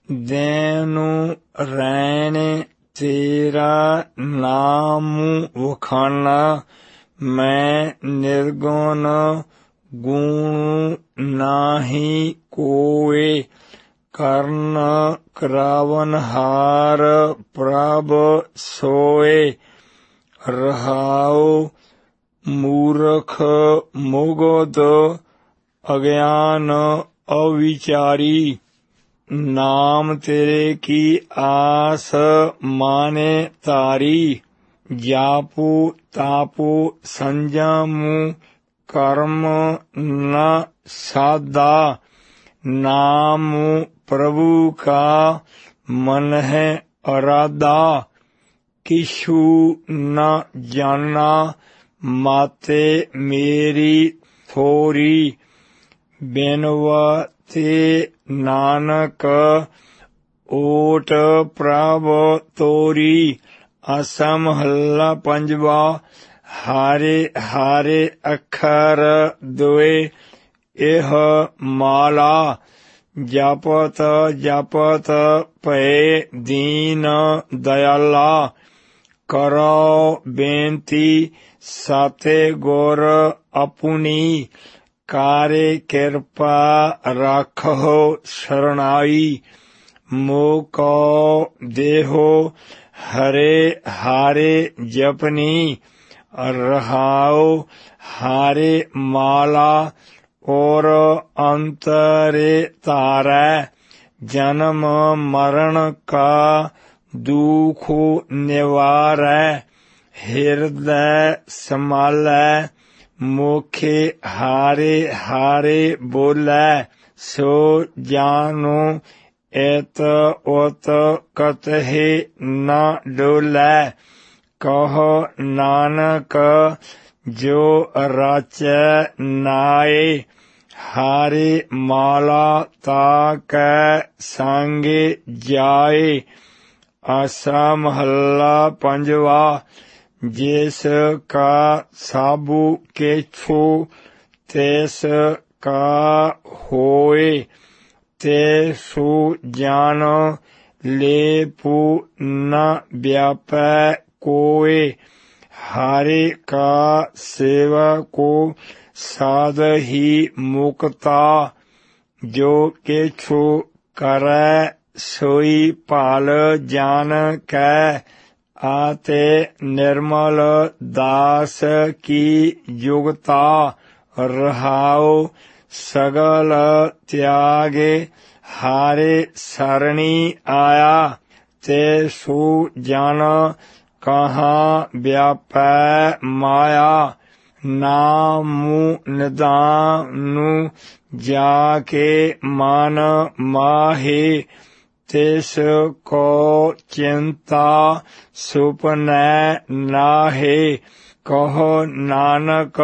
ਦੇਨੁ ਰੈਣੇ ਤੇਰਾ ਨਾਮ ਵਖਾਨਾ। ਮੈਂ ਨਿਰਗੁਣ ਗੁਣ ਨਾਹੀ ਕੋਇ। ਕਰਨ ਕਰਾਵਨਹਾਰ ਪ੍ਰਭ ਸੋਇ। ਰਹਾਉ ਮੂਰਖ ਮੁਗਧ ਅਗਿਆਨ ਅਵਿਚਾਰੀ। ਨਾਮ ਤੇਰੇ ਕੀ ਆਸ ਮਾਨੇ ਤਾਰੀ। ਜਾਪੂ ਤਾਪੂ ਸੰਜਮੁ ਕਰਮ ਨ ਸਾਧਾ। ਨਾਮ ਪ੍ਰਭੂ ਕਾ ਮਨ ਹੈ ਅਰਾਧਾ। ਕਿਛੂ ਨ ਜਾਨਾ ਮਾਤੇ ਮੇਰੀ ਥੋਰੀ। ਬਿਨਵਤੇ ਨਾਨਕ ਓਟ ਪ੍ਰਭ ਤੋਰੀ। ਆਸਾ ਮਹੱਲਾ ਪੰਜਵਾ। ਹਾਰੇ ਹਾਰੇ ਅੱਖਰ ਦੋਏ ਇਹ ਮਾਲਾ। ਜਪਤ ਜਪਤ ਭਏ ਦੀਨ ਦਇਆਲਾ। ਕਰੋ ਬੇਨਤੀ ਸਾਤੇ ਗੁਰ ਆਪੁਨੀ। ਕਾਰੇ ਕਿਰਪਾ ਰਾਖੋ ਸਰਣਾਈ। ਮੋਕੋ ਦੇਹੋ ਹਰੇ ਹਾਰੇ ਜਪਨੀ। ਰਹਾਉ ਹਾਰੇ ਮਾਲਾ ਔਰ ਅੰਤਰੇ ਧਾਰੈ। ਜਨਮ ਮਰਨ ਕਾ ਦੁਖ ਨਿਵਾਰੈ। ਹਿਰਦੈ ਸਮਾਲੈ ਮੁਖੇ ਹਾਰੇ ਹਾਰੇ ਬੋਲੈ। ਸੋ ਜਾਨੋ ਇਤ ਉਤ ਕਤਹਿ ਨ ਡੋਲੈ। ਕਹੋ ਨਾਨਕ ਜੋ ਰਾਚੈ ਨਾਏ। ਹਾਰੇ ਮਾਲਾ ਤਾ ਕੈ ਸੰਗੇ ਜਾਏ। ਆਸਾ ਮਹੱਲਾ ਪੰਜਵਾ। ਜਿਸ ਕਾ ਸਾਬੂ ਕੇਛੂ ਤਿਸ ਕਾ ਹੋਏ। ਤੇਸੂ ਜਾਨ ਲੇਪੂ ਨ ਵਿਆਪੈ ਕੋਇ। ਹਾਰੇ ਕਾ ਸੇਵਕੋ ਸਾਧ ਹੀ ਮੁਕਤਾ। ਜੋ ਕੇਛੂ ਕਰੈ ਸੋਈ ਭਲ ਜਾਨ ਕੈ। ਆਤੇ ਨਿਰਮਲ ਦਾਸ ਕੀ ਜੁਗਤਾ। ਰਹਾਉ ਸਗਲ ਤਿਆਗੇ ਹਾਰੇ ਸਰਣੀ ਆਇਆ। ਤੇ ਸੂ ਜਨ ਕਹਾਂ ਵਿਆਪੈ ਮਾਇਆ। ਨਾਮੁ ਨਿਦਾਨੁ ਜਾ ਕੇ ਮਨ ਮਾਹੇ। ਤਿਸ ਕੋ ਚਿੰਤਾ ਸੁਪਨੈ ਨਾਹੇ। ਕਹੋ ਨਾਨਕ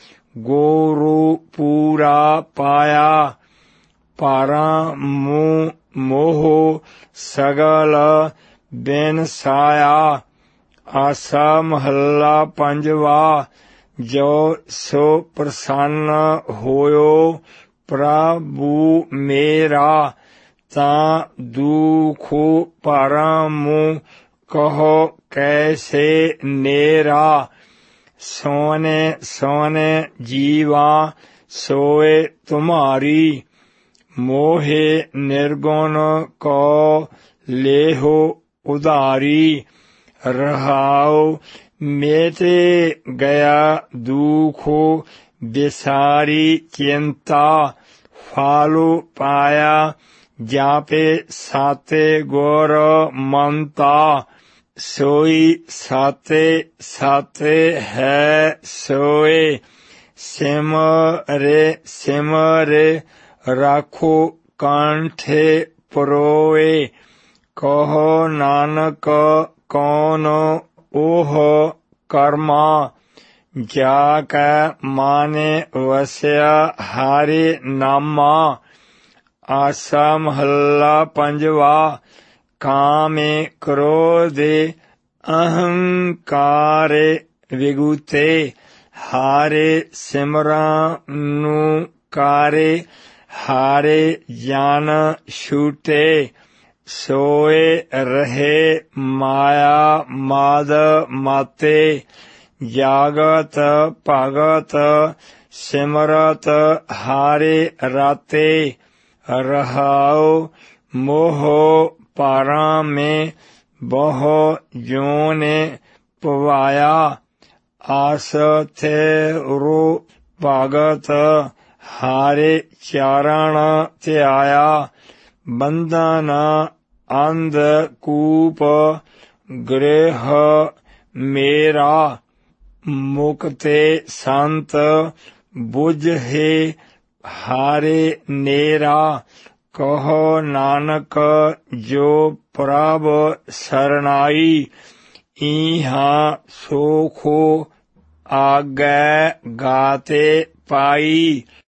ਗੁਰੂ ਪੂਰਾ ਪਾਇਆ। ਭਾਰਾਂ ਮੂੰਹ ਮੋਹ ਸਗਲ ਬਿਨ ਸਾਇਆ। ਆਸਾ ਮਹੱਲਾ ਪੰਜਵਾ। ਜੋ ਸੋ ਪ੍ਰਸੰਨ ਹੋਇਓ ਪ੍ਰਭੂ ਮੇਰਾ। ਤਾਂ ਦੁਖ ਭਰਮੁ ਕਹੋ ਕੈਸੇ ਨੇਰਾ। ਸੋਨੇ ਸੋਨੇ ਜੀਵਾ ਸੋਏ ਤੁਮਾਰੀ। ਮੋਹੇ ਨਿਰਗੁਣ ਕੋ ਲੇਹੋ ਉਧਾਰੀ। ਰਹਾਉ ਮੇਟੇ ਗਿਆ ਦੁਖ ਬਿਸਾਰੀ ਚਿੰਤਾ। ਫਾਲੁ ਪਾਇਆ ਜਾਪੇ ਸਾਤੇ ਗੁਰ ਮੰਤਾ। ਸੋਈ ਸਾਤੇ ਸਾਤੇ ਹੈ ਸੋਏ। ਸਿਮਰੇ ਸਿਮਰੇ ਰਾਖੋ ਕੰਠੇ ਪਰੋਏ। ਕਹੋ ਨਾਨਕ ਕੌਣ ਉਹ ਕਰਮਾ। ਜਾ ਕੈ ਮਾਨੇ ਵਸਿਆ ਹਾਰੇ ਨਾਮਾ। ਆਸਾ ਮਹੱਲਾ ਪੰਜਵਾ। ਕਾਮੇ ਕ੍ਰੋਧੇ ਅਹੰਕਾਰੇ ਵਿਗੂਤੇ। ਹਾਰੇ ਸਿਮਰਨੁ ਕਾਰੇ ਹਾਰੇ ਜਨ ਛੂਟੇ। सोए रहे माया माद माते जागत भगत सिमरत हारे राते रहाओ मोह पारा में बहु जोने पवाया आस थे रो भगत हारे चारण त्याया बंधन अंधकूप गृह मेरा मुक्ते संत बुझे हारे नेरा कहो नानक जो प्रभ शरणाई इहा सोखो आगे गाते पाई।